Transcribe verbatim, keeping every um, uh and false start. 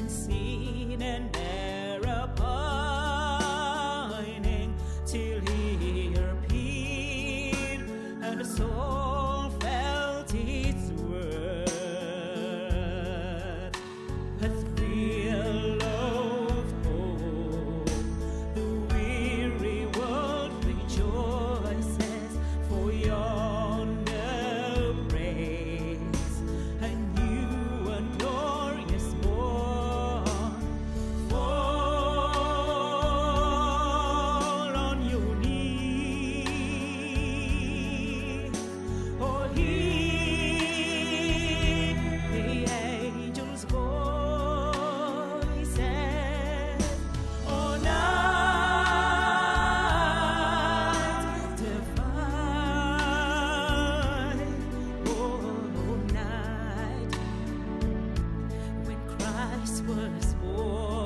unseen and there pining till he appeared, and the soul felt its worth. A thrill of hope, the weary world rejoices, for yonder breaks a new and glorious morn. Fall on your knees, or heed the angels' voices. Oh, night divine, oh, night when Christ was born.